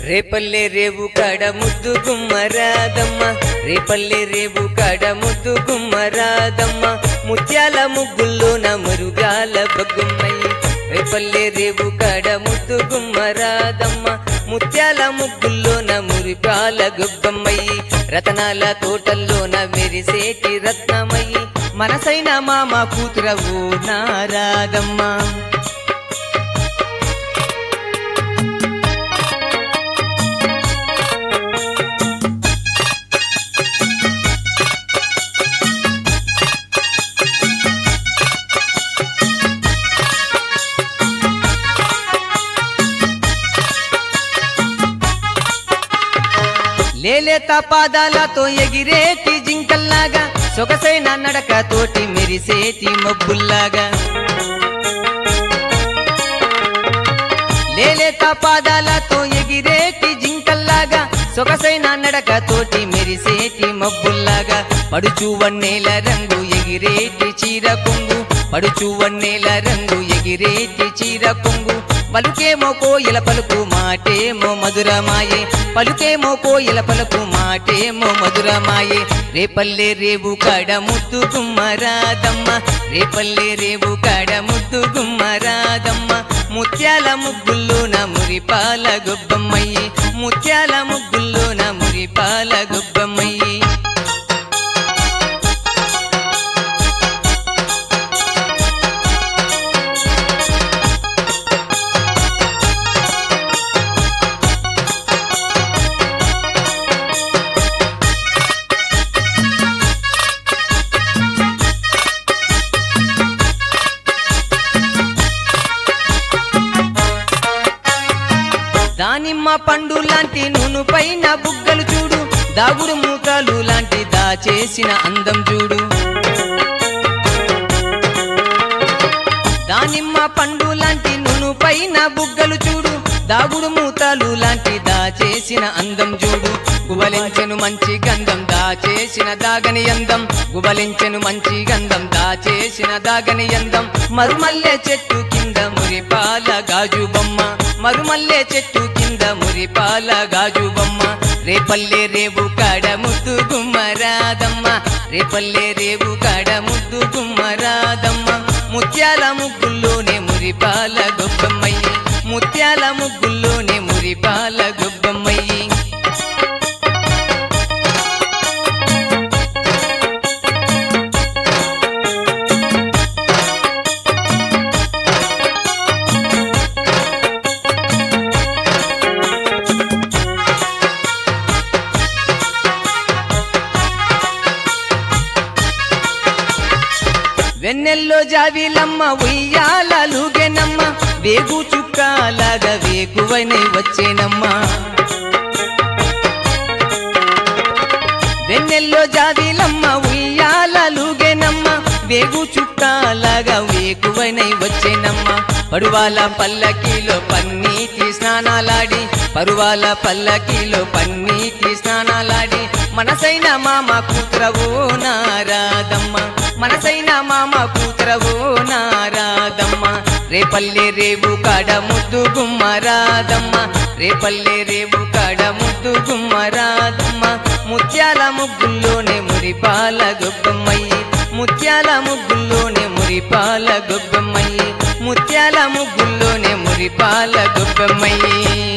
రేపల్లె రేవు కాడ ముద్దు గుమ్మరాదమ్మ రేపల్లె రేవు కాడ ముద్దు గుమ్మరాదమ్మ ముత్యాల ముగ్గుల్లోన మురుగాల బగ్గుమ్మయ్యి రేపల్లె రేవు కాడ ముద్దు గుమ్మరాదమ్మ ముత్యాల ముగ్గుల్లోన మురిపాల గుబ్బమ్మయ్యి రతనాల తోటల్లోన మెరిసేటి రత్నమయ్యి మనసైన మామ కూతురవు నారాదమ్మ లేలేత పాదాలతో ఎగిరేటి జింకల్లాగా సొగసైన నడకతోటి మెరిసేటి మబ్బుల్లాగా లేలేత పాదాలతో ఎగిరేటి జింకల్లాగా సొగసైన నడకతోటి మెరిసేటి మబ్బుల్లాగా పడుచు వన్నెల రంగు ఎగిరేటి చీర కొంగు పడుచు వన్నెల రంగు ఎగిరేటి చీర కొంగు పలుకేమో కోయిల పలుకు మాటేమో మధురమాయే పలుకేమో కోయిల పలుకు మాటేమో మధురమాయే రేపల్లె రేవు కాడ ముద్దు గుమ్మరాదమ్మ రేపల్లె రేవు కాడ ముద్దు గుమ్మరాదమ్మ ముత్యాల ముగ్గుల్లోన మురిపాల గుబ్బమ్మయ్యి ముత్యాల ముగ్గుల్లోన మురిపాల గుబ్బమ్మయ్యి దానిమ్మ పండు లాంటి నూను పైన బుగ్గలు చూడు దాగుడు మూతలు లాంటి దాచేసిన అందం చూడు దానిమ్మ పండు లాంటి నూను పైన బుగ్గలు చూడు దాగుడు మూతలు లాంటి దాచేసిన అందం చూడు గుబలించెను మంచి గంధం దాచేసిన దాగని అందం గుబలించెను మంచి గంధం దాచేసిన దాగని అందం మరుమల్లె చెట్టు కింద మురిపాల గాజు బొమ్మ మరుమల్లె చెట్టు కింద మురిపాల గాజు బొమ్మ రేపల్లె రేవు కాడ ముద్దు గుమ్మరాదమ్మ రేపల్లె రేవు కాడ ముద్దు గుమ్మరాదమ్మ ముత్యాల ముగ్గుల్లోనే మురిపాల గొబ్బమ్మయ్యి ముత్యాల ముగ్గుల్లోనే మురిపాల గొబ్బమ్మయ్యి వెన్నెల్లో జావిలమ్మ ఉయ్యాలలుగెనమ్మ వేగు చుక్కలాగా వేగువనే వచ్చేనమ్మ వెన్నెల్లో జావిలమ్మ ఉయ్యాలలుగెనమ్మ వేగు చుక్కలాగా వేగువనే వచ్చేనమ్మ పరువాల పల్లకీలో పన్నీటి స్నానాలాడి పరువాల పల్లకీలో పన్నీటి స్నానాలాడి మనసైన మామ కూతురవో నారాదమ్మ మనసైన మామ కూతురవో నారాదమ్మ రేపల్లె రేవు కాడ ముద్దు గుమ్మరాదమ్మ రేపల్లె రేవు కాడ ముద్దు గుమ్మరాదమ్మ ముత్యాల ముగ్గుల్లోనే మురిపాల గొబ్బమ్మయ్యి ముత్యాల ముగ్గుల్లోనే మురిపాల గొబ్బమ్మయ్యి ముత్యాల ముగ్గుల్లోనే మురిపాల గొబ్బమ్మయ్యి